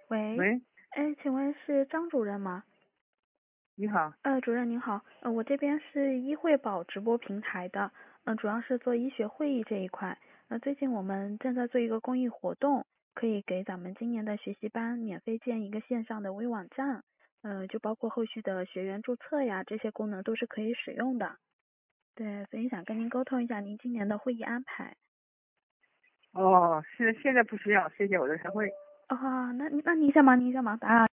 喂， 喂， 请问是张主任吗？ 你好。 主任您好，我这边是医惠宝直播平台的，主要是做医学会议这一块。最近我们正在做一个公益活动，可以给咱们今年的学习班免费建一个线上的微网站，就包括后续的学员注册呀，这些功能都是可以使用的。对，所以想跟您沟通一下您今年的会议安排。 哦，现在不需要，谢谢我的开会。 哦，那您先忙，打扰。